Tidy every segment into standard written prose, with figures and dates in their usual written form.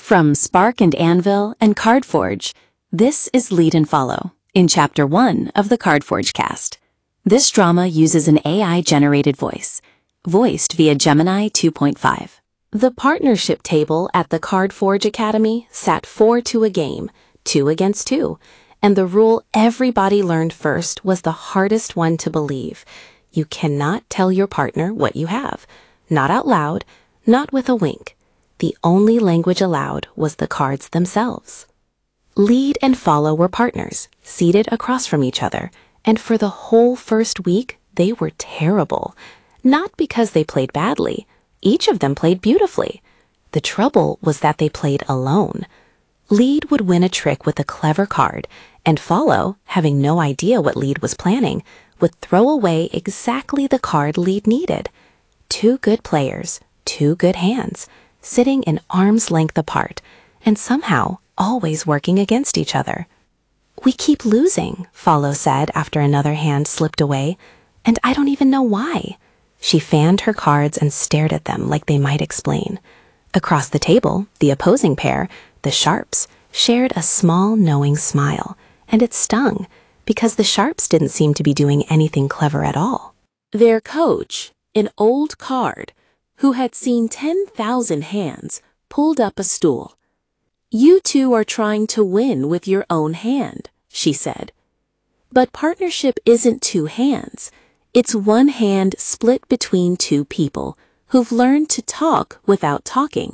From Spark and Anvil and Cardforge, this is Lead and Follow in Chapter 1 of the Cardforge cast. This drama uses an AI-generated voice, voiced via Gemini 2.5. The partnership table at the Cardforge Academy sat 4 to a game, 2 against 2, and the rule everybody learned first was the hardest one to believe. You cannot tell your partner what you have, not out loud, not with a wink. The only language allowed was the cards themselves. Lead and Follow were partners, seated across from each other, and for the whole first week, they were terrible. Not because they played badly. Each of them played beautifully. The trouble was that they played alone. Lead would win a trick with a clever card, and Follow, having no idea what Lead was planning, would throw away exactly the card Lead needed. 2 good players, 2 good hands, sitting an arm's length apart, and somehow always working against each other. "We keep losing," Follow said after another hand slipped away, "and I don't even know why." She fanned her cards and stared at them like they might explain. Across the table, the opposing pair, the Sharps, shared a small knowing smile, and it stung, because the Sharps didn't seem to be doing anything clever at all. Their coach, an old card, who had seen 10,000 hands, pulled up a stool. "You two are trying to win with your own hand," she said. "But partnership isn't 2 hands. It's 1 hand split between 2 people who've learned to talk without talking."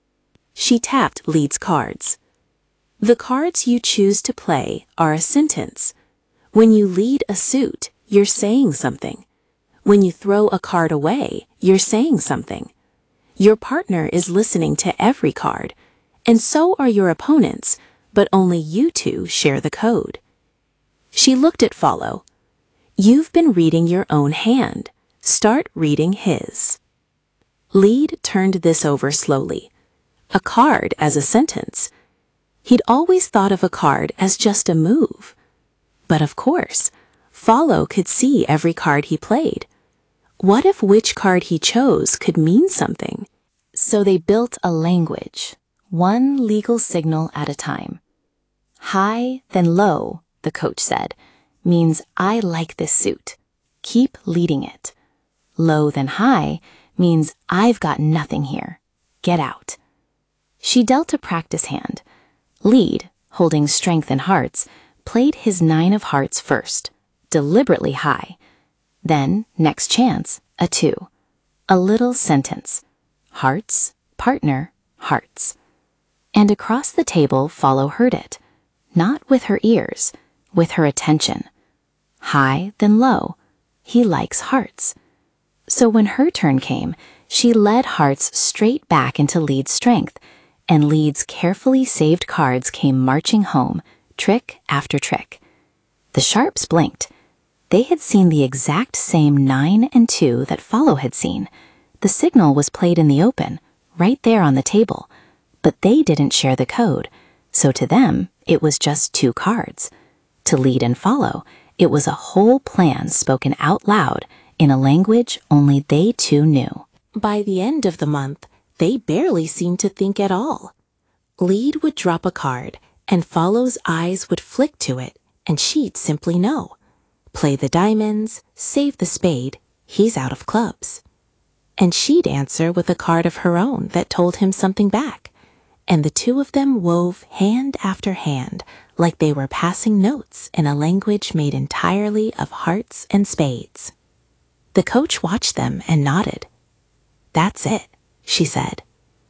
She tapped Lead's cards. "The cards you choose to play are a sentence. When you lead a suit, you're saying something. When you throw a card away, you're saying something. Your partner is listening to every card, and so are your opponents, but only you two share the code." She looked at Follow. "You've been reading your own hand. Start reading his." Lead turned this over slowly. A card as a sentence. He'd always thought of a card as just a move. But of course, Follow could see every card he played. What if which card he chose could mean something? So they built a language, 1 legal signal at a time. "High, then low," the coach said, means "I like this suit. Keep leading it." "Low, then high," means "I've got nothing here. Get out." She dealt a practice hand. Lead, holding Strength and Hearts, played his 9 of hearts first, deliberately high. Then, next chance, a 2. A little sentence. Hearts, partner, hearts. And across the table, Follow heard it. Not with her ears, with her attention. High, then low. He likes hearts. So when her turn came, she led hearts straight back into Lead's strength, and Lead's carefully saved cards came marching home, trick after trick. The Sharps blinked. They had seen the exact same 9 and 2 that Follow had seen. The signal was played in the open, right there on the table, but they didn't share the code, so to them, it was just 2 cards. To Lead and Follow, it was a whole plan spoken out loud in a language only they two knew. By the end of the month, they barely seemed to think at all. Lead would drop a card, and Follow's eyes would flick to it, and she'd simply know. Play the diamonds, save the spade, he's out of clubs. And she'd answer with a card of her own that told him something back, and the 2 of them wove hand after hand like they were passing notes in a language made entirely of hearts and spades. The coach watched them and nodded. "That's it," she said.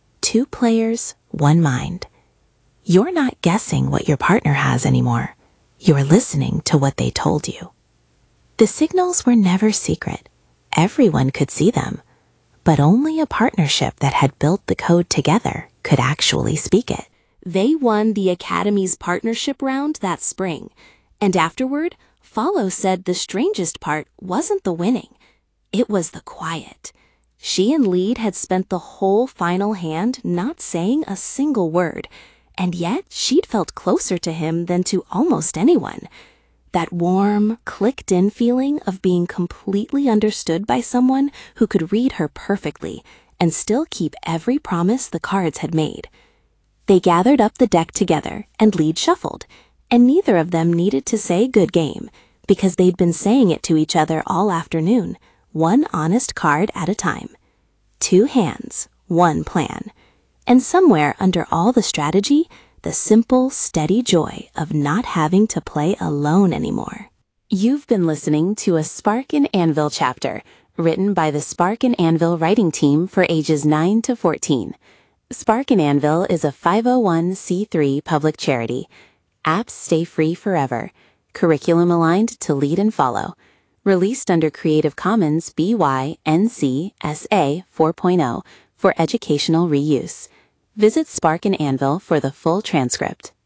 2 players, 1 mind. You're not guessing what your partner has anymore. You're listening to what they told you. The signals were never secret. Everyone could see them, but only a partnership that had built the code together could actually speak it. They won the Academy's partnership round that spring, and afterward, Follow said the strangest part wasn't the winning. It was the quiet. She and Lead had spent the whole final hand not saying a single word, and yet she'd felt closer to him than to almost anyone. That warm, clicked-in feeling of being completely understood by someone who could read her perfectly and still keep every promise the cards had made. They gathered up the deck together and lead shuffled, and neither of them needed to say good game, because they'd been saying it to each other all afternoon, one honest card at a time. 2 hands, 1 plan. And somewhere under all the strategy, the simple, steady joy of not having to play alone anymore. You've been listening to a Spark and Anvil chapter, written by the Spark and Anvil writing team for ages 9 to 14. Spark and Anvil is a 501c3 public charity. Apps stay free forever. Curriculum aligned to lead and follow. Released under Creative Commons BY-NC SA 4.0 for educational reuse. Visit Spark and Anvil for the full transcript.